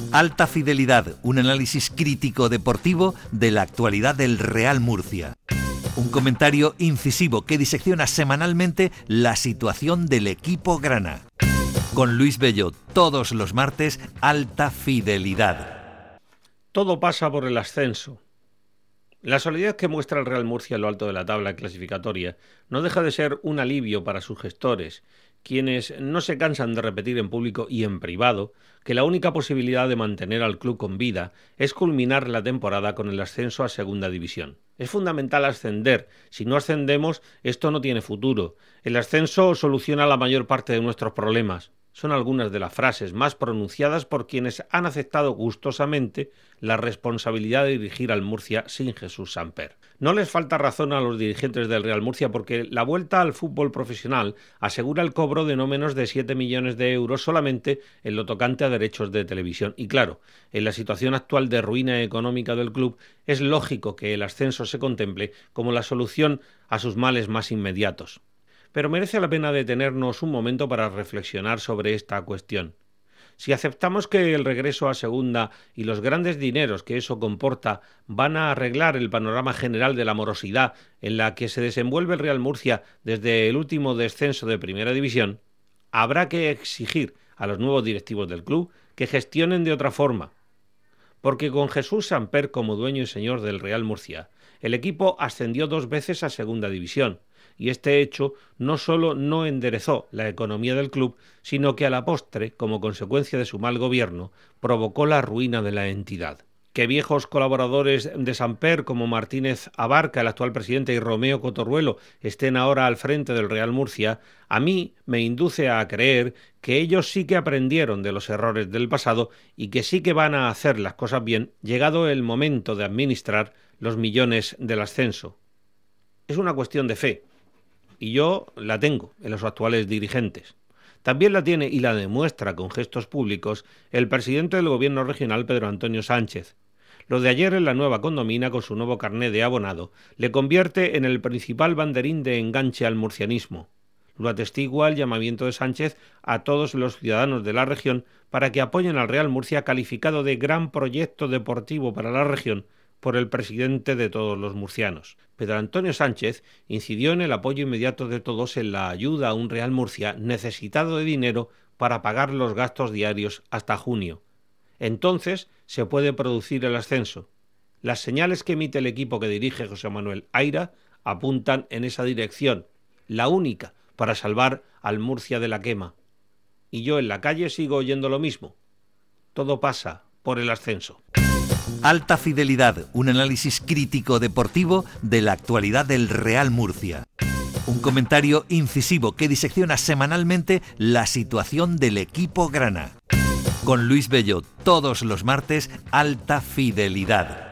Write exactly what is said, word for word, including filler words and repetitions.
Alta Fidelidad, un análisis crítico deportivo de la actualidad del Real Murcia. Un comentario incisivo que disecciona semanalmente la situación del equipo grana. Con Luis Bello, todos los martes, Alta Fidelidad. Todo pasa por el ascenso. La solidez que muestra el Real Murcia en lo alto de la tabla clasificatoria no deja de ser un alivio para sus gestores, quienes no se cansan de repetir en público y en privado que la única posibilidad de mantener al club con vida es culminar la temporada con el ascenso a Segunda División. Es fundamental ascender. Si no ascendemos, esto no tiene futuro. El ascenso soluciona la mayor parte de nuestros problemas. Son algunas de las frases más pronunciadas por quienes han aceptado gustosamente la responsabilidad de dirigir al Murcia sin Jesús Samper. No les falta razón a los dirigentes del Real Murcia porque la vuelta al fútbol profesional asegura el cobro de no menos de siete millones de euros solamente en lo tocante a derechos de televisión. Y claro, en la situación actual de ruina económica del club, es lógico que el ascenso se contemple como la solución a sus males más inmediatos. Pero merece la pena detenernos un momento para reflexionar sobre esta cuestión. Si aceptamos que el regreso a segunda y los grandes dineros que eso comporta van a arreglar el panorama general de la morosidad en la que se desenvuelve el Real Murcia desde el último descenso de Primera División, habrá que exigir a los nuevos directivos del club que gestionen de otra forma. Porque con Jesús Samper como dueño y señor del Real Murcia, el equipo ascendió dos veces a Segunda División, y este hecho no solo no enderezó la economía del club, sino que a la postre, como consecuencia de su mal gobierno, provocó la ruina de la entidad. Que viejos colaboradores de Samper como Martínez Abarca, el actual presidente, y Romeo Cotorruelo estén ahora al frente del Real Murcia, a mí me induce a creer que ellos sí que aprendieron de los errores del pasado y que sí que van a hacer las cosas bien, llegado el momento de administrar los millones del ascenso. Es una cuestión de fe. Y yo la tengo en los actuales dirigentes. También la tiene y la demuestra con gestos públicos el presidente del gobierno regional, Pedro Antonio Sánchez. Lo de ayer en la nueva condomina, con su nuevo carné de abonado, le convierte en el principal banderín de enganche al murcianismo. Lo atestigua el llamamiento de Sánchez a todos los ciudadanos de la región para que apoyen al Real Murcia, calificado de gran proyecto deportivo para la región por el presidente de todos los murcianos. Pedro Antonio Sánchez incidió en el apoyo inmediato de todos en la ayuda a un Real Murcia necesitado de dinero para pagar los gastos diarios hasta junio. Entonces se puede producir el ascenso. Las señales que emite el equipo que dirige José Manuel Aira apuntan en esa dirección, la única para salvar al Murcia de la quema. Y yo en la calle sigo oyendo lo mismo. Todo pasa por el ascenso. Alta Fidelidad, un análisis crítico deportivo de la actualidad del Real Murcia. Un comentario incisivo que disecciona semanalmente la situación del equipo grana. Con Luis Bello, todos los martes, Alta Fidelidad.